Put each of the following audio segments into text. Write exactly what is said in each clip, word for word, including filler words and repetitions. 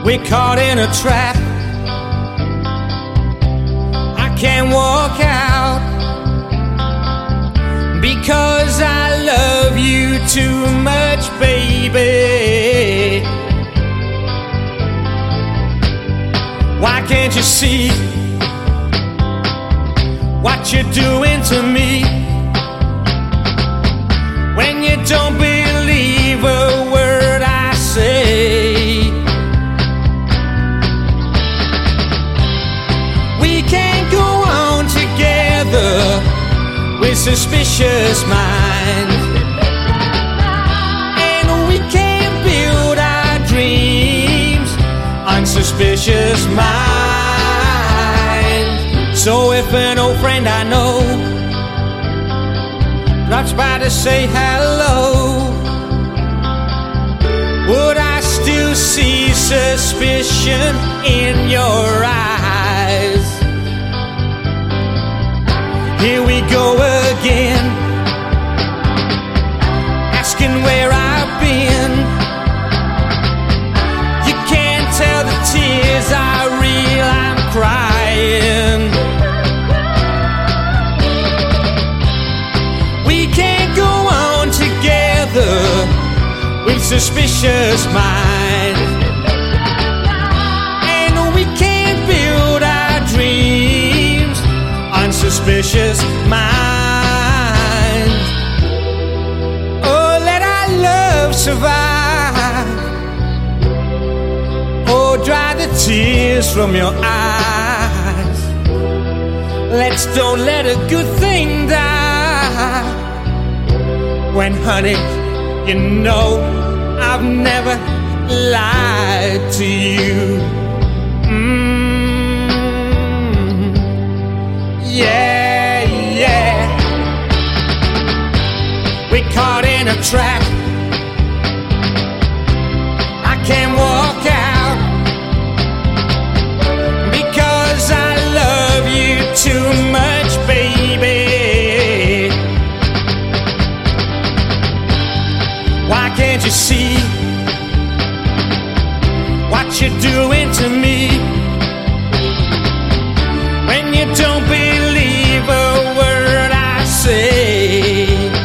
We're caught in a trap. I can't walk out because I love you too much, baby. Why can't you see what you're doing to me? When you don't believe a word I say, we can't go on together with suspicious minds, and we can't build our dreams on suspicious minds. So if an old friend I know drops by to say hello, would I still see suspicion in your eyes? Here we go again, asking where I've been. You can't tell the tears are real, I'm crying. We can't go on together with suspicious minds, and we can't build our dreams on suspicious minds. Oh, let our love survive. Oh, dry the tears from your eyes. Let's don't let a good thing die. When, honey, you know I've never lied to you. Mm, yeah, yeah. We're caught in a trap. I can't walk out because I love you too much, baby. Why can't you see what you're doing to me? When you don't believe a word I say,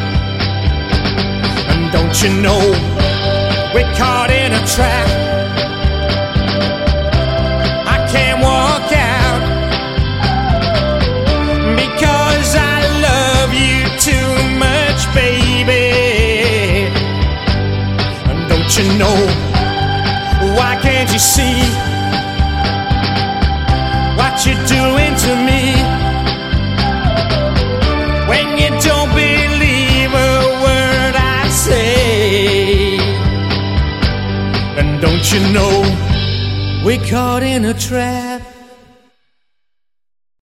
and don't you know we're caught in a trap? I can't walk out because I love you too much, baby. Don't you know? Why can't you see what you're doing to me? When you don't believe a word I say, and don't you know we're caught in a trap?